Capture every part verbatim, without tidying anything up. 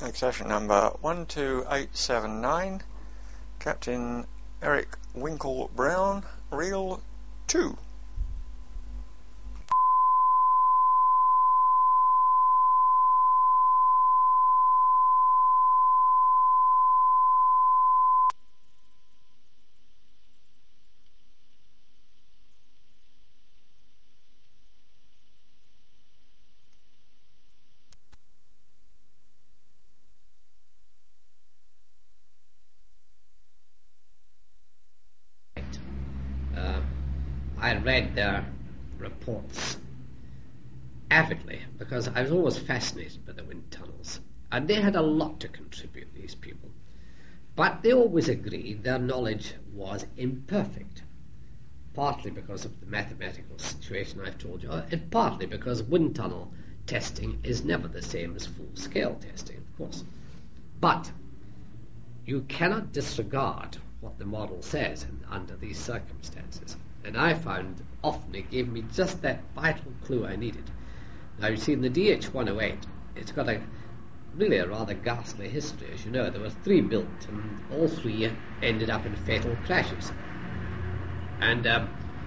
Accession number one two eight seven nine, Captain Eric Winkle Brown, Reel two. I read their reports avidly because I was always fascinated by the wind tunnels, and they had a lot to contribute, these people. But they always agreed their knowledge was imperfect, partly because of the mathematical situation I've told you, and partly because wind tunnel testing is never the same as full-scale testing, of course. But you cannot disregard what the model says in, under these circumstances. And I found often it gave me just that vital clue I needed. Now, you see, in the D H one oh eight, it's got a really a rather ghastly history. As you know, there were three built, and all three ended up in fatal crashes. And um,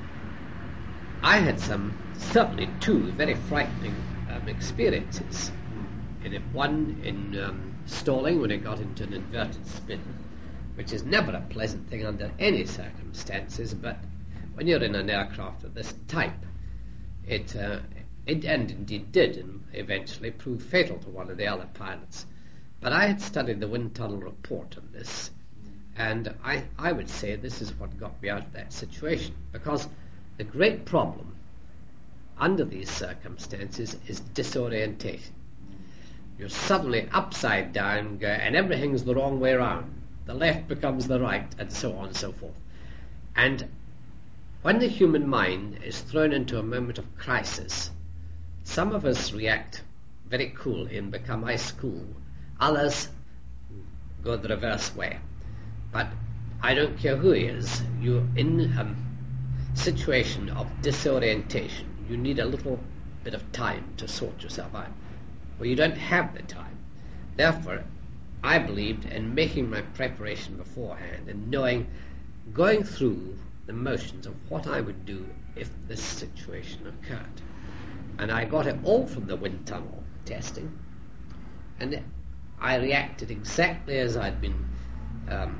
I had some, certainly two, very frightening um, experiences. In it, one in um, stalling when it got into an inverted spin, which is never a pleasant thing under any circumstances, but when you're in an aircraft of this type, it, uh, it and indeed did and eventually prove fatal to one of the other pilots. But I had studied the wind tunnel report on this, and I, I would say this is what got me out of that situation, because the great problem under these circumstances is disorientation. You're suddenly upside down, and everything's the wrong way around. The left becomes the right, and so on and so forth. And when the human mind is thrown into a moment of crisis, some of us react very coolly and become ice cool. Others go the reverse way. But I don't care who he is, you're in a situation of disorientation. You need a little bit of time to sort yourself out. Well, you don't have the time. Therefore, I believed in making my preparation beforehand and knowing, going through the motions of what I would do if this situation occurred. And I got it all from the wind tunnel testing, and I reacted exactly as I'd been um,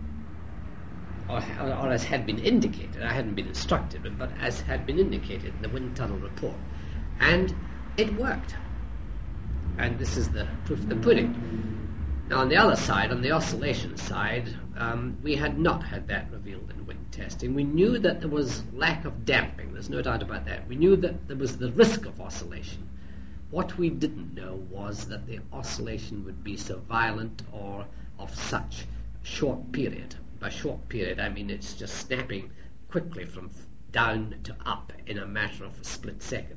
or, or as had been indicated. I hadn't been instructed, but as had been indicated in the wind tunnel report, and it worked. And this is the proof of the pudding. Now, on the other side, on the oscillation side, um, we had not had that revealed in wind testing. We knew that there was lack of damping, there's no doubt about that. We knew that there was the risk of oscillation. What we didn't know was that the oscillation would be so violent or of such short period. By short period, I mean it's just snapping quickly from down to up in a matter of a split second.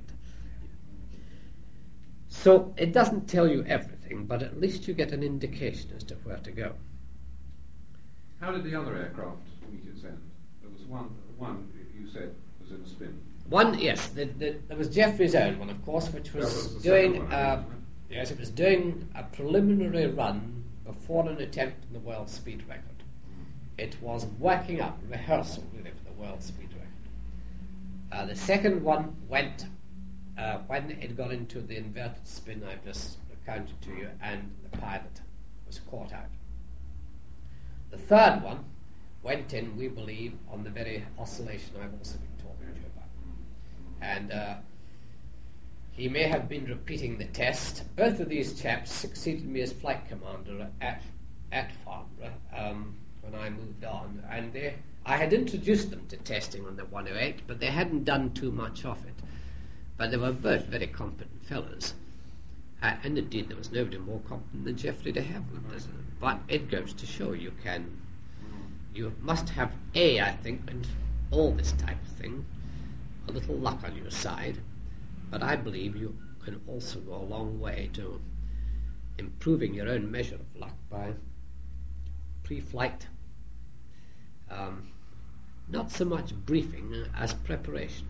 So it doesn't tell you everything, but at least you get an indication as to where to go. How did the other aircraft meet its end? There was one, one you said was in a spin. One, yes, the, the, there was Jeffrey's own one, of course, which was, was doing, one, uh, yes, it was doing a preliminary run before an attempt in the world speed record. It was working up, rehearsal really for the world speed record. Uh, the second one went uh, when it got into the inverted spin I've just recounted to you, and the pilot was caught out. The third one went in, we believe, on the very oscillation I've also been talking to you about. And uh, he may have been repeating the test. Both of these chaps succeeded me as flight commander at, at Farnborough um, when I moved on. And they, I had introduced them to testing on the one oh eight, but they hadn't done too much of it. But they were both very competent fellows. Uh, and indeed, there was nobody more competent than Geoffrey de Havilland. But it goes to show you can, you must have A, I think, and all this type of thing, a little luck on your side. But I believe you can also go a long way to improving your own measure of luck by pre-flight, um, not so much briefing as preparation.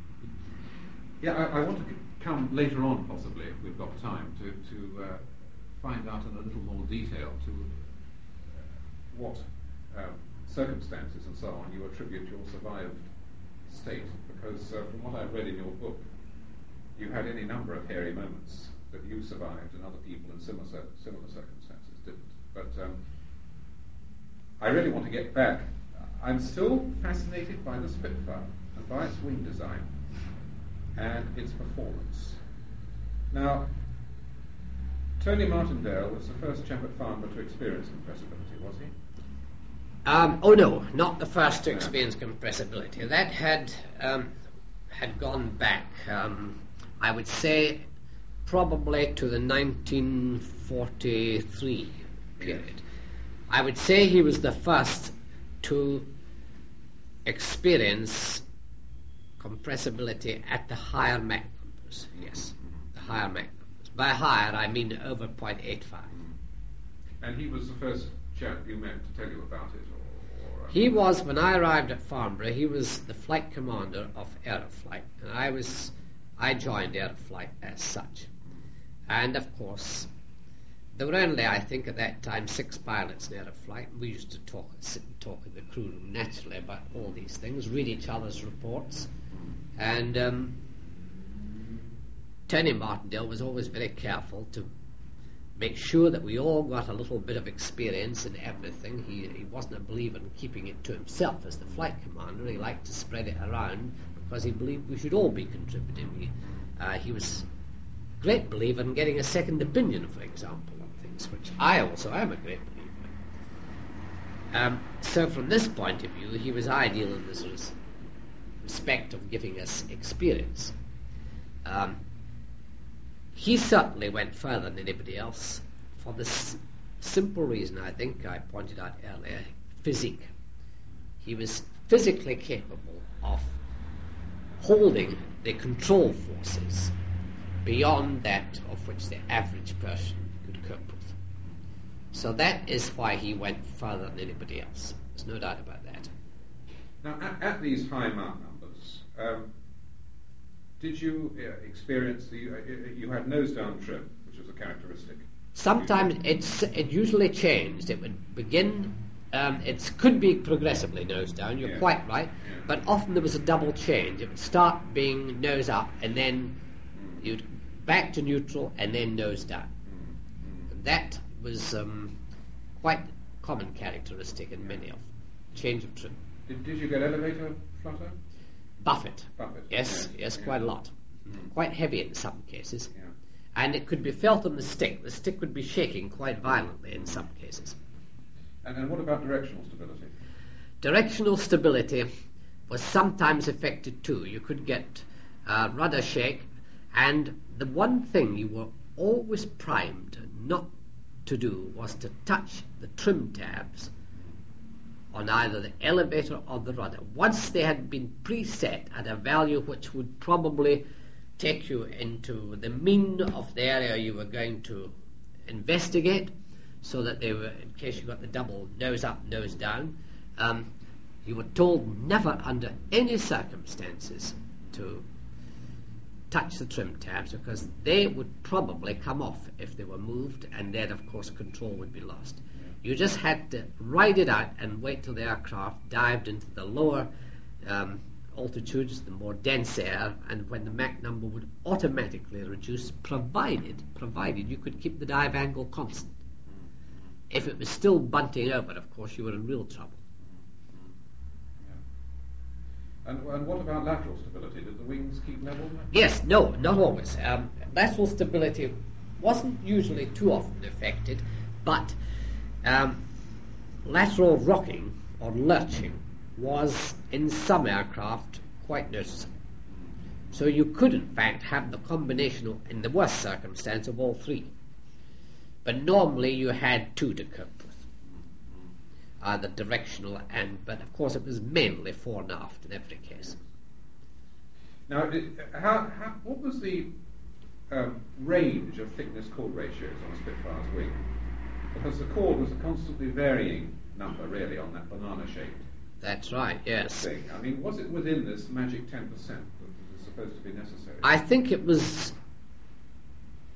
Yeah, I, I want to come later on, possibly, if we've got time, to, to uh, find out in a little more detail to uh, what um, circumstances and so on you attribute your survived state, because uh, from what I've read in your book, you had any number of hairy moments that you survived and other people in similar, similar circumstances didn't. But um, I really want to get back. I'm still fascinated by the Spitfire and by its wing design and its performance. Now, Tony Martindale was the first chap at Farnborough to experience compressibility, was he? Um, oh no, not the first to experience compressibility. That had um, had gone back, um, I would say, probably to the nineteen forty-three period. I would say he was the first to experience compressibility at the higher Mach numbers. Yes, the higher Mach numbers. By higher, I mean over zero point eight five. And he was the first chap you met to tell you about it? Or, or, um, He was, when I arrived at Farnborough, he was the flight commander of Aeroflight, and I was, I joined Aeroflight as such. And of course, there were only, I think, at that time, six pilots in Aeroflight. We used to talk, sit and talk in the crew room naturally about all these things, read each other's reports, and um, Tony Martindale was always very careful to make sure that we all got a little bit of experience in everything. He, he wasn't a believer in keeping it to himself as the flight commander. He liked to spread it around because he believed we should all be contributing. He, uh, he was a great believer in getting a second opinion, for example, on things, which I also am a great believer in. Um, so from this point of view, he was ideal in this res- respect of giving us experience. Um, He certainly went further than anybody else for the s- simple reason, I think, I pointed out earlier, physique. He was physically capable of holding the control forces beyond that of which the average person could cope with. So that is why he went further than anybody else. There's no doubt about that. Now, at, at these high Mach numbers, um, did you uh, experience the, uh, you had nose down trim, which is a characteristic? Sometimes it's it usually changed. It would begin, um, it could be progressively nose down, you're Yeah. quite right, Yeah. but often there was a double change. It would start being nose up and then Mm. you'd back to neutral and then nose down. Mm. And that was um, quite common characteristic in many of change of trim. Did, did you get elevator flutter? Buffet. Buffet. Yes, Yeah. yes, Yeah. quite a lot. Mm. Quite heavy in some cases. Yeah. And it could be felt on the stick. The stick would be shaking quite violently in some cases. And, and what about directional stability? Directional stability was sometimes affected too. You could get uh, rudder shake, and the one thing you were always primed not to do was to touch the trim tabs on either the elevator or the rudder. Once they had been preset at a value which would probably take you into the mean of the area you were going to investigate, so that they were, in case you got the double nose up, nose down, um, you were told never under any circumstances to touch the trim tabs, because they would probably come off if they were moved, and then of course control would be lost. You just had to ride it out and wait till the aircraft dived into the lower um, altitudes, the more dense air, and when the Mach number would automatically reduce, provided provided you could keep the dive angle constant. If it was still bunting over, of course, you were in real trouble. Yeah. And, and what about lateral stability? Did the wings keep level? Yes, no, not always. Um, lateral stability wasn't usually too often affected, but um, lateral rocking or lurching was in some aircraft quite noticeable. So you could in fact have the combination of, in the worst circumstance, of all three. But normally you had two to cope with, either directional and, but of course it was mainly fore and aft in every case. Now, did, how, how, what was the um, range of thickness chord ratios on a Spitfire's wing? Because the chord was a constantly varying number, really, on that banana-shaped That's right, yes. thing. I mean, was it within this magic ten percent that was supposed to be necessary? I think it was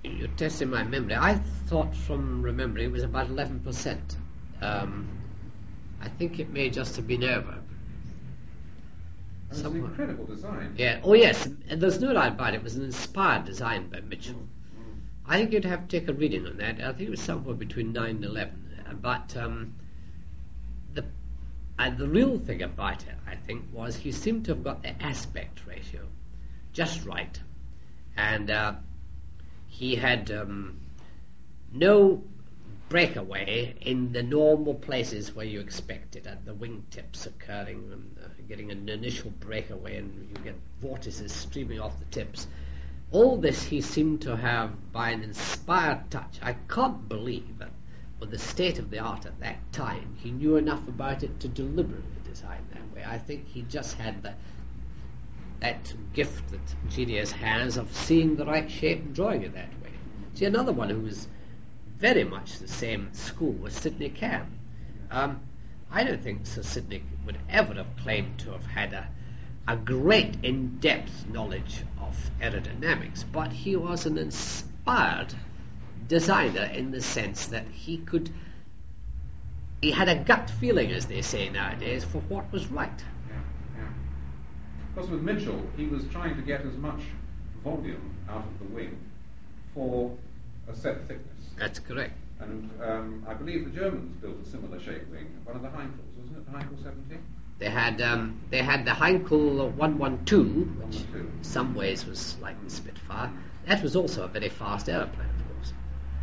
You're testing my memory. I thought from remembering it was about eleven percent. Um, I think it may just have been over. It's an incredible design. Yeah. Oh, yes. And there's no doubt about it. It was an inspired design by Mitchell. Mm. I think you'd have to take a reading on that. I think it was somewhere between nine and eleven. Uh, But um, the and the real thing about it, I think, was he seemed to have got the aspect ratio just right. And uh, he had um, no breakaway in the normal places where you expect it, at the wingtips occurring and uh, getting an initial breakaway, and you get vortices streaming off the tips. All this he seemed to have by an inspired touch. I can't believe that with the state of the art at that time, he knew enough about it to deliberately design that way. I think he just had the, that gift that genius has of seeing the right shape and drawing it that way. See, another one who was very much the same school was Sidney Cam. Um, I don't think Sir Sidney would ever have claimed to have had a, a great in-depth knowledge of aerodynamics, but he was an inspired designer in the sense that he could, he had a gut feeling, as they say nowadays, for what was right. Yeah, yeah. Because with Mitchell, he was trying to get as much volume out of the wing for a set thickness. That's correct. And um, I believe the Germans built a similar shaped wing, one of the Heinkels, wasn't it, the Heinkel seventy? They had um, they had the Heinkel one twelve, which one twelve. in some ways was like the Spitfire. That was also a very fast aeroplane, of course.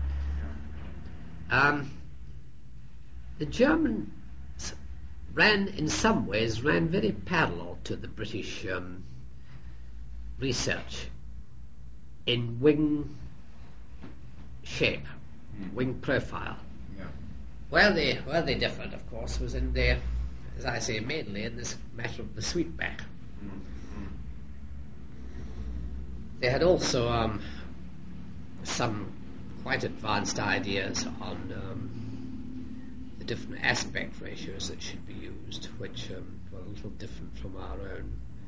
Um, the Germans ran, in some ways, ran very parallel to the British um, research in wing shape, Mm. wing profile. Yeah. Where they where they differed, of course, was in their, as I say, mainly in this matter of the sweepback. Mm. Mm. They had also um, some quite advanced ideas on um, the different aspect ratios that should be used, which um, were a little different from our own.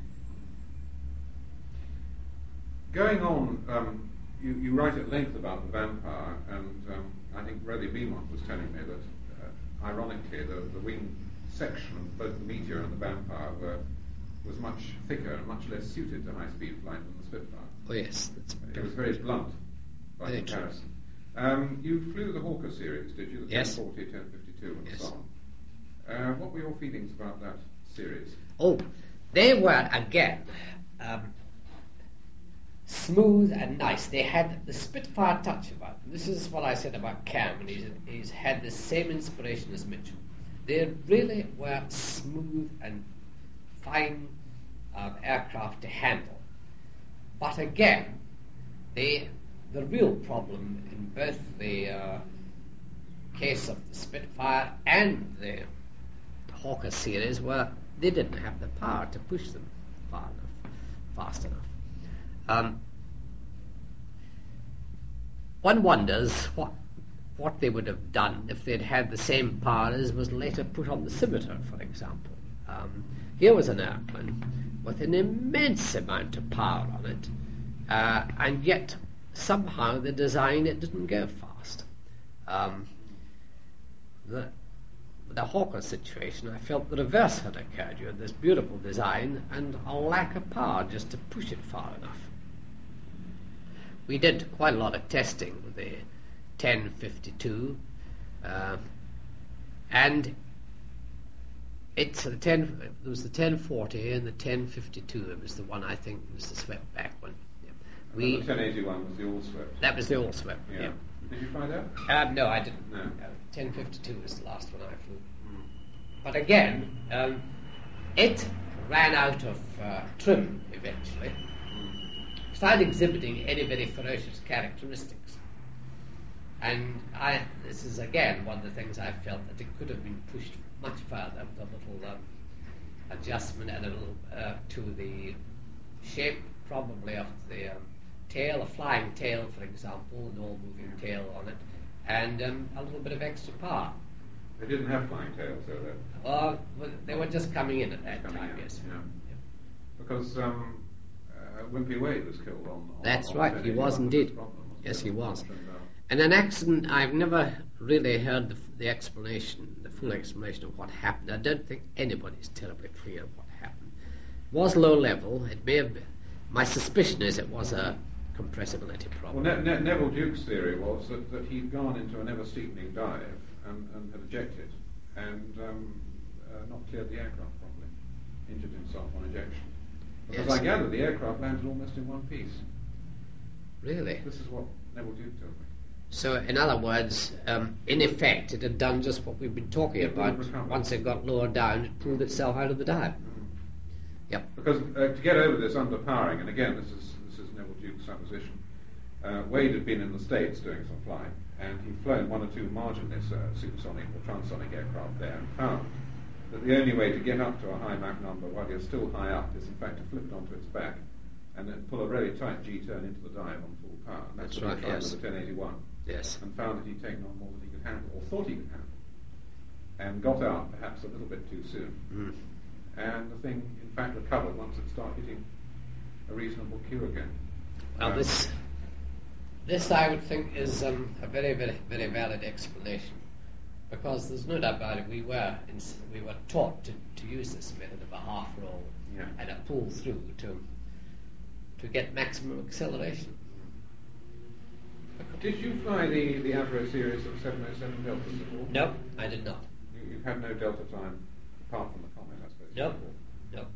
Going on, um, you, you write at length about the Vampire, and um, I think Reddy Beaumont was telling me that, uh, ironically, the, the wing section of both the Meteor and the Vampire were, was much thicker and much less suited to high-speed flight than the Spitfire. Oh yes, that's It was very blunt by very comparison. Um, you flew the Hawker series, did you? The Yes. ten forty, ten fifty-two, and Yes. so on. Uh, what were your feelings about that series? Oh, they were, again, um, smooth and nice. They had the Spitfire touch about them. This is what I said about Cam, and he's, he's had the same inspiration as Mitchell. They really were smooth and fine uh, aircraft to handle. But again, they, the real problem in both the uh, case of the Spitfire and the Hawker series were they didn't have the power to push them far enough, fast enough. Um, one wonders what what they would have done if they'd had the same power as was later put on the Scimitar, for example. Um, here was an airplane with an immense amount of power on it, uh, and yet somehow the design, it didn't go fast. Um, the, the Hawker situation, I felt the reverse had occurred. You had this beautiful design and a lack of power just to push it far enough. We did quite a lot of testing with the ten fifty-two, uh, and it's the ten. There was the ten forty and the ten fifty-two. It was the one I think was the swept back one. Yeah. We the ten eighty-one was the all swept. that was the all swept. Yeah. Yeah. Did you fly that? Uh, no, I didn't. No. Uh, ten fifty-two was the last one I flew. But again, um, it ran out of uh, trim eventually. Started exhibiting any very ferocious characteristics. And I, this is again one of the things I felt that it could have been pushed much further with a little um, adjustment and a little uh, to the shape probably of the um, tail, a flying tail for example, an all-moving tail on it, and um, a little bit of extra power. They didn't have flying tails, so that. Well, they were just coming in at that Coming time, in, yes. yeah. Because um, uh, Wimpy Wade was killed on. on That's on right, ten he eighty-one was with indeed. this problem, wasn't Yes, he was. Trimmed down. And an accident, I've never really heard the, the explanation, the full explanation of what happened. I don't think anybody's terribly clear of what happened. It was low level. It may have been, my suspicion is it was a compressibility problem. Well, ne- ne- Neville Duke's theory was that, that he'd gone into an ever-steepening dive and, and had ejected and um, uh, not cleared the aircraft properly, injured himself on ejection. Because Yes. I gather the aircraft landed almost in one piece. Really? This is what Neville Duke told me. So, in other words, um, in effect, it had done just what we've been talking It about. would recover. Once it got lower down, it pulled itself out of the dive. Yep. Because uh, to get over this underpowering, and again, this is this is Neville Duke's supposition, uh, Wade had been in the States doing some flying, and he'd flown one or two marginless uh, supersonic or transonic aircraft there, and found that the only way to get up to a high Mach number while you're still high up is, in fact, to flip it onto its back and then pull a very tight G-turn into the dive on full power. And that's, That's what right, he tried yes. with the ten eighty-one. Yes. And found that he'd taken on more than he could handle, or thought he could handle, and got out perhaps a little bit too soon. Mm. And the thing, in fact, recovered once it started hitting a reasonable Q again. Well, Um, this, this I would think is um, a very, very, very valid explanation, because there's no doubt about it. We were in, we were taught to, to use this method of a half roll Yeah. and a pull through to to get maximum acceleration. Did you fly the, the Avro series of seven oh seven Deltas before? No, I did not. You, you've had no Delta time apart from the comment, I suppose. No, before.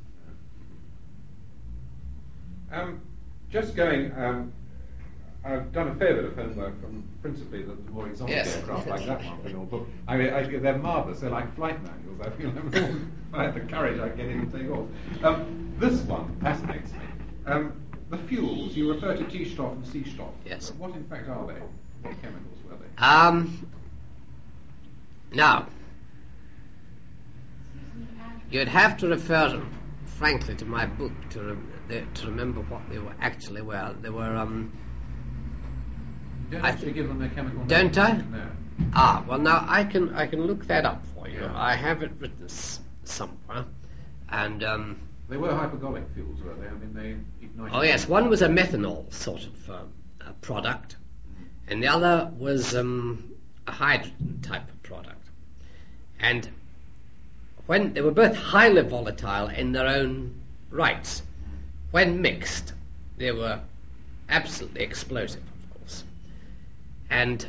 no. Um, just going, um, I've done a fair bit of homework from principally the, the more exotic Yes. aircraft like that one from your book. I mean, I, they're marvellous. They're like flight manuals. I feel if I had the courage, I'd get in and take off. Um, this one fascinates me. Um, the fuels, you refer to T-Stoff and C-Stoff. Yes. What in fact are they? What chemicals were they? Um, now, you'd have to refer, frankly, to my book to rem- the, to remember what they were actually were. They were, um, You don't I actually th- give them their chemical don't names I? in there. ah, well, now I can I can look that up for you. Yeah. I have it written s- somewhere, and um, They were hypergolic fuels, were they? I mean, they ignited. oh yes, one was a methanol sort of um, uh, product, and the other was um, a hydrogen type of product, and when they were both highly volatile in their own rights, when mixed, they were absolutely explosive, of course, and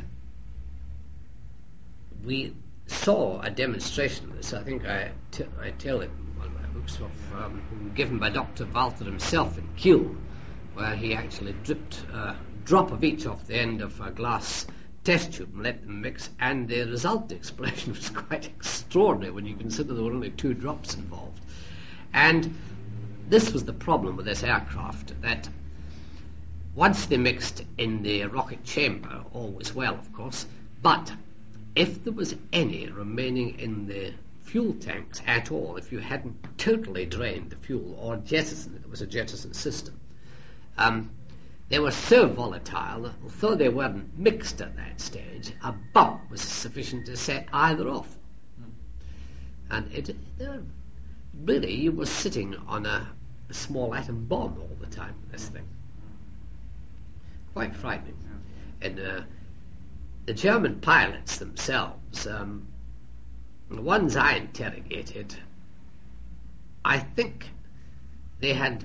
we saw a demonstration of this. I think I, t- I tell it in one of my books, of, um, given by Doctor Walther himself in Kiel, where he actually dripped a drop of each off the end of a glass test tube and let them mix, and the resultant explosion was quite extraordinary when you consider there were only two drops involved. And this was the problem with this aircraft, that once they mixed in the rocket chamber, all was well, of course, but if there was any remaining in the fuel tanks at all, if you hadn't totally drained the fuel or jettisoned it, it was a jettison system, um, they were so volatile that although they weren't mixed at that stage, a bump was sufficient to set either off. Hmm. And it, uh, really, you were sitting on a, a small atom bomb all the time with this thing. Quite frightening. And uh, the German pilots themselves, um, the ones I interrogated, I think they had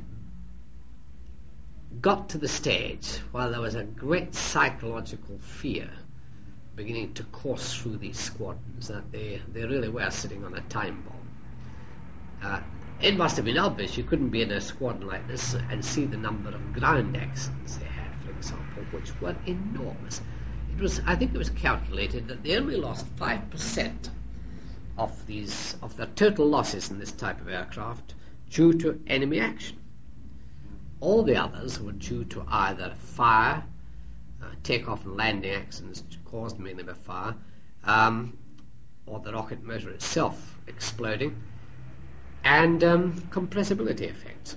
got to the stage where there was a great psychological fear beginning to course through these squadrons, that they, they really were sitting on a time bomb. Uh, it must have been obvious. You couldn't be in a squadron like this and see the number of ground accidents they had, for example, which were enormous. It was, I think it was calculated that they only lost five percent of these, of the total losses in this type of aircraft due to enemy action. All the others were due to either fire, uh, takeoff and landing accidents caused mainly by fire, um, or the rocket motor itself exploding, and um, compressibility effects.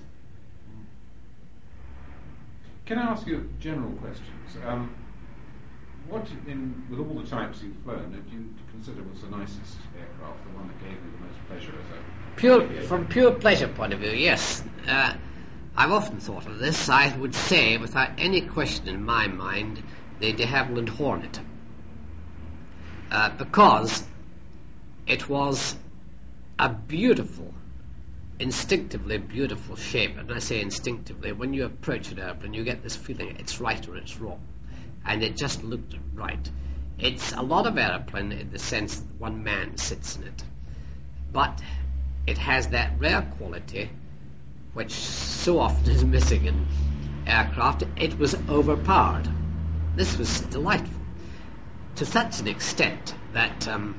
Can I ask you general questions? Um, what, in, with all the types you've flown, did you consider was the nicest aircraft, the one that gave you the most pleasure as a Pure, aviator? from pure pleasure point of view, yes. Uh, I've often thought of this. I would say, without any question in my mind, the de Havilland Hornet. Uh, because it was a beautiful, instinctively beautiful shape. And I say instinctively, when you approach an airplane, you get this feeling it's right or it's wrong. And it just looked right. It's a lot of airplane in the sense that one man sits in it. But it has that rare quality which so often is missing in aircraft. It was overpowered. This was delightful. To such an extent that um,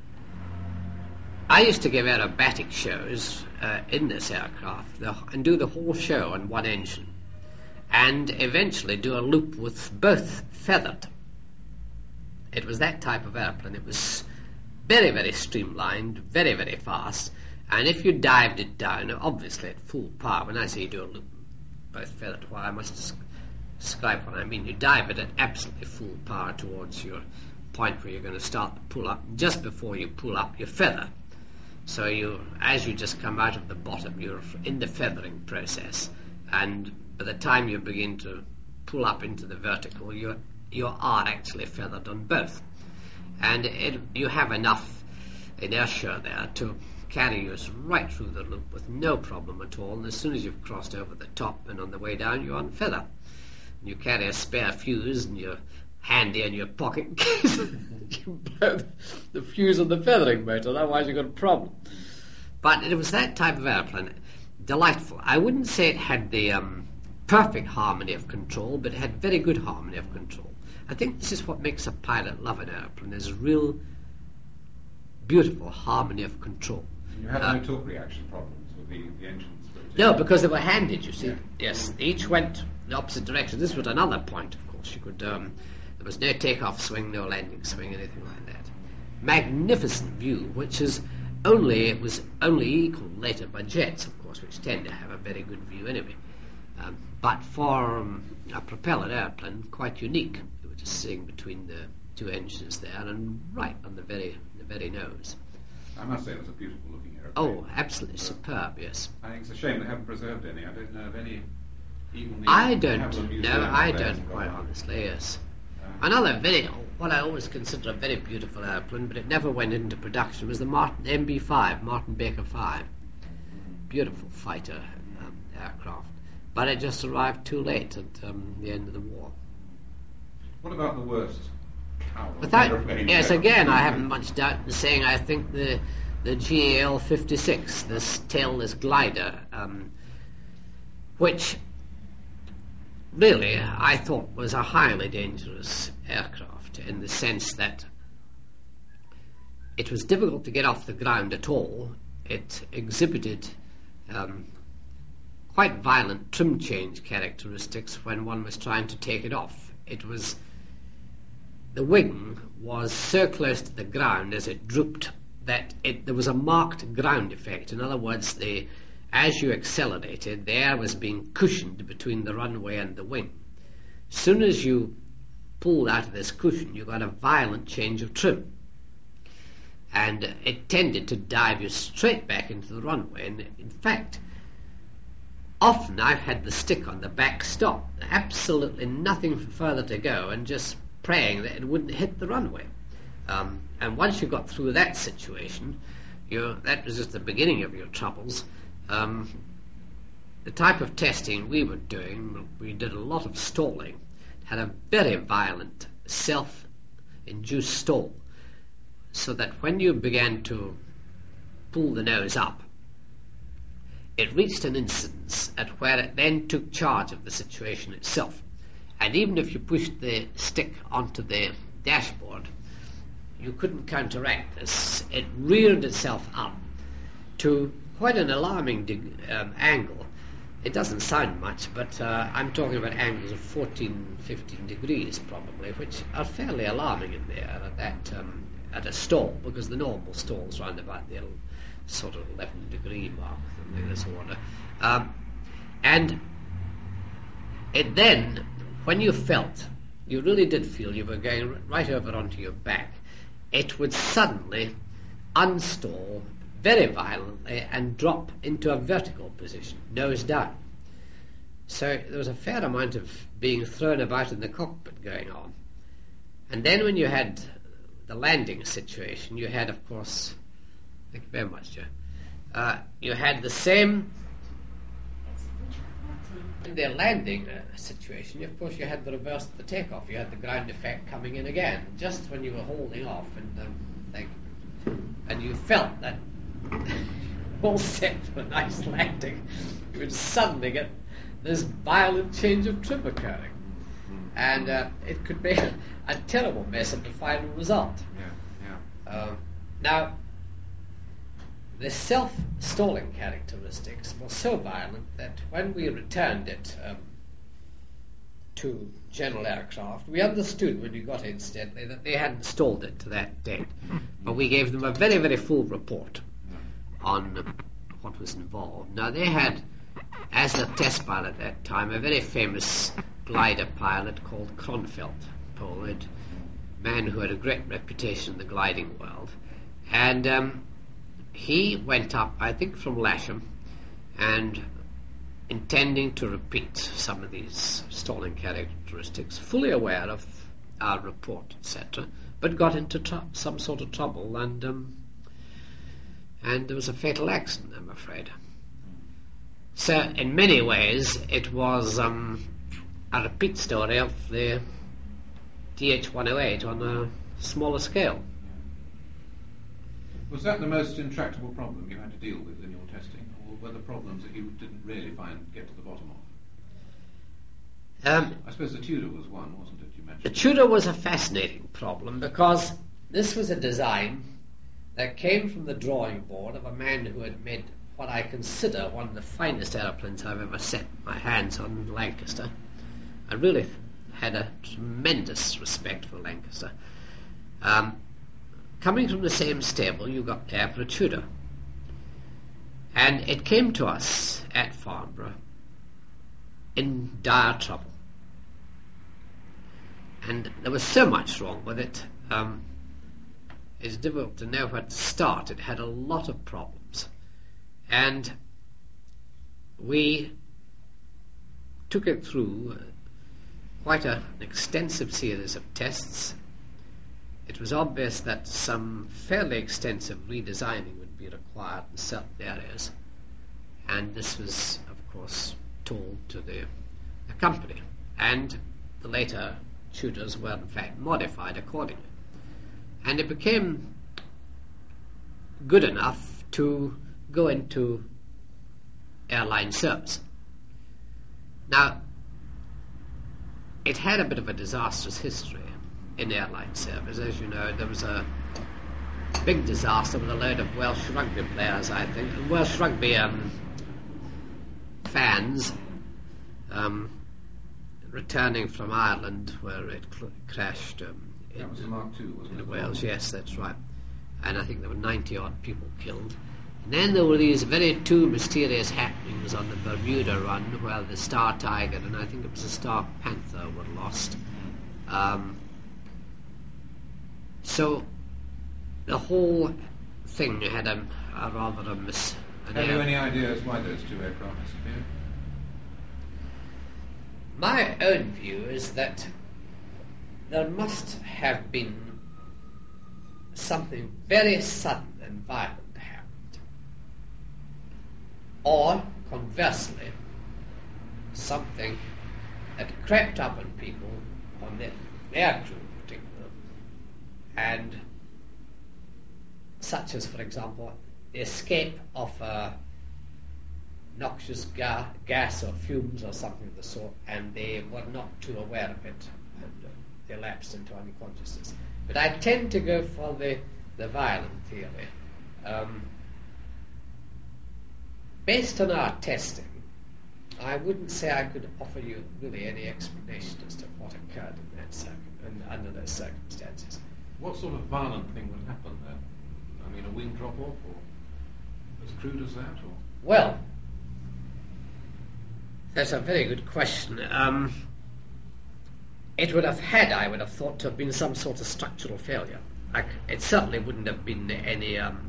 I used to give aerobatic shows uh, in this aircraft the, and do the whole show on one engine, and eventually do a loop with both feathered. It was that type of airplane. It was very, very streamlined, very, very fast, and if you dived it down, obviously at full power, when I say you do a loop both feathered, well, I must describe what I mean. You dive it at absolutely full power towards your point where you're going to start to pull up. Just before you pull up, you feather. So you, as you just come out of the bottom, you're in the feathering process, and by the time you begin to pull up into the vertical, you you are actually feathered on both, and it, you have enough inertia there to carry you right through the loop with no problem at all. And as soon as you've crossed over the top and on the way down, you're on feather. And you carry a spare fuse and you're handy in your pocket in case you blow the fuse on the feathering motor, otherwise you've got a problem. But it was that type of airplane, delightful. I wouldn't say it had the um, perfect harmony of control, but it had very good harmony of control. I think this is what makes a pilot love an airplane, is real beautiful harmony of control. You had uh, no torque reaction problems with the, the engines? No, because they were handed, you see. Yeah. Yes, they each went the opposite direction. This was another point, of course. You could, um, there was no takeoff swing, no landing swing, anything like that. Magnificent view, which is only, it was only equalled later by jets, of course, which tend to have a very good view anyway. Um, but for um, a propeller airplane, quite unique. You were just sitting between the two engines there and right on the very, the very nose. I must say it was a beautiful looking airplane. Oh, absolutely superb, yes. I think it's a shame they haven't preserved any. I don't know of any even the I don't Havilland know, Museum I there don't, has got quite one. honestly, yes. Uh, Another very, what I always consider a very beautiful airplane, but it never went into production, was the Martin M B five, Martin Baker five. Beautiful fighter um, aircraft. But it just arrived too late at um, the end of the war. What about the worst cow Without, airplane yes, ever? again, I haven't much doubt in saying I think the the G A L fifty-six, this tailless glider, um, which really I thought was a highly dangerous aircraft in the sense that it was difficult to get off the ground at all. It exhibited um, quite violent trim change characteristics when one was trying to take it off. It was, the wing was so close to the ground as it drooped that it, there was a marked ground effect. In other words, the, as you accelerated, the air was being cushioned between the runway and the wing. As soon as you pulled out of this cushion, you got a violent change of trim. And it tended to dive you straight back into the runway. And in fact, often I've had the stick on the back stop, absolutely nothing further to go, and just praying that it wouldn't hit the runway. Um, and once you got through that situation, you, that was just the beginning of your troubles. Um, the type of testing we were doing, we did a lot of stalling, had a very violent self-induced stall, so that when you began to pull the nose up, it reached an instance at where it then took charge of the situation itself. And even if you pushed the stick onto the dashboard, you couldn't counteract this. It reared itself up to quite an alarming de- um, angle. It doesn't sound much, but uh, I'm talking about angles of fourteen, fifteen degrees probably, which are fairly alarming in the air at that um, at a stall, because the normal stall's round about the sort of eleven degree mark, something of this order. Um, and it then, when you felt, you really did feel you were going right over onto your back, it would suddenly unstall very violently and drop into a vertical position, nose down. So there was a fair amount of being thrown about in the cockpit going on. And then when you had the landing situation, you had, of course, thank you very much, Joe, uh, you had the same, in the landing uh, situation, of course, you had the reverse of the takeoff. You had the ground effect coming in again, just when you were holding off, and um, thank you. And you felt that all set for a nice landing, you would suddenly get this violent change of trim occurring. And uh, it could be a, a terrible mess of the final result. Yeah, yeah. Uh, now, the self-stalling characteristics were so violent that when we returned it um, to General Aircraft, we understood when we got it incidentally that they hadn't stalled it to that date. But we gave them a very, very full report on um, what was involved. Now, they had, as a test pilot at that time, a very famous glider pilot called Kronfeldt, Poland, man who had a great reputation in the gliding world. And um, he went up, I think, from Lasham, and intending to repeat some of these stalling characteristics, fully aware of our report, et cetera, but got into tr- some sort of trouble, and um, and there was a fatal accident, I'm afraid. So, in many ways, it was um, a repeat story of the D H one oh eight on a smaller scale. Was that the most intractable problem you had to deal with in your testing, or were there problems that you didn't really find get to the bottom of? Um, I suppose the Tudor was one, wasn't it, you mentioned? the Tudor was a fascinating problem because this was a design that came from the drawing board of a man who had made what I consider one of the finest aeroplanes I've ever set my hands on in Lancaster. I really had a tremendous respect for Lancaster. Um, coming from the same stable, you got there for a Tudor. And it came to us at Farnborough in dire trouble. And there was so much wrong with it, um, it's difficult to know where to start. It had a lot of problems. And we took it through quite a, an extensive series of tests. It was obvious that some fairly extensive redesigning would be required in certain areas, and this was, of course, told to the, the company, and the later Tudors were in fact modified accordingly, and it became good enough to go into airline service. Now, it had a bit of a disastrous history in airline service. As you know, there was a big disaster with a load of Welsh rugby players, I think, and Welsh rugby um, fans um, returning from Ireland, where it cl- crashed um, That in, was the Mark two, wasn't in it? Wales. Yes, that's right. And I think there were ninety odd people killed. And then there were these very two mysterious happenings on the Bermuda run, where the Star Tiger and I think it was the Star Panther were lost. Um, so the whole thing had a, a rather a mis. an Have you air- any ideas why those two aircraft disappeared? My own view is that there must have been something very sudden and violent happened. Or, conversely, something that crept up on people, on their, their crew in particular, and such as, for example, the escape of a noxious ga- gas or fumes or something of the sort, and they were not too aware of it, and uh, they lapsed into unconsciousness. But I tend to go for the, the violent theory. Um, based on our testing, I wouldn't say I could offer you really any explanation as to what occurred in that circum- in, under those circumstances. What sort of violent thing would happen there? I mean, a wing drop off, or as crude as that, or? Well, that's a very good question. Um, it would have had, I would have thought, to have been some sort of structural failure. Like, it certainly wouldn't have been any um,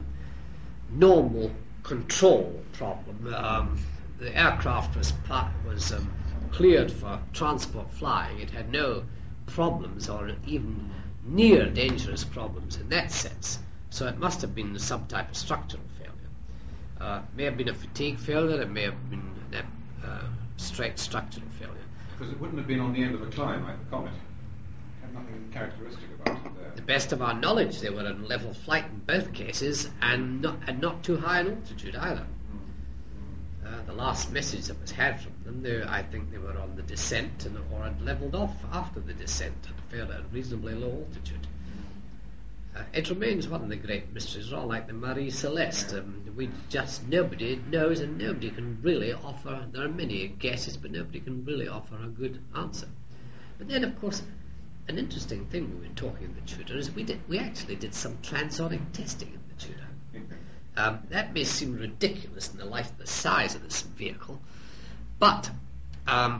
normal control problem. Um, the aircraft was part, was um, cleared for transport flying, it had no problems or even near dangerous problems in that sense. So it must have been some type of structural failure. Uh, it may have been a fatigue failure, it may have been a uh, straight structural failure. Because it wouldn't have been on the end of a climb like the Comet. It had nothing characteristic about it there. The best of our knowledge, they were in level flight in both cases, and not, and not too high in altitude either. Uh, the last message that was had from them, they, I think they were on the descent and, or had levelled off after the descent at a fairly reasonably low altitude. Uh, it remains one of the great mysteries, all like the Marie Celeste. Um, we just, nobody knows, and nobody can really offer, there are many guesses, but nobody can really offer a good answer. But then, of course, an interesting thing we were talking in the Tudor is we did, we actually did some transonic testing in the Tudor. Um, that may seem ridiculous in the light of the size of this vehicle, but um,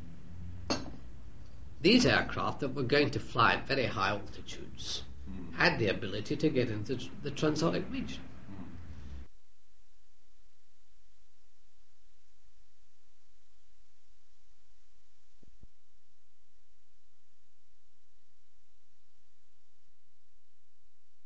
these aircraft that were going to fly at very high altitudes had the ability to get into the transonic region.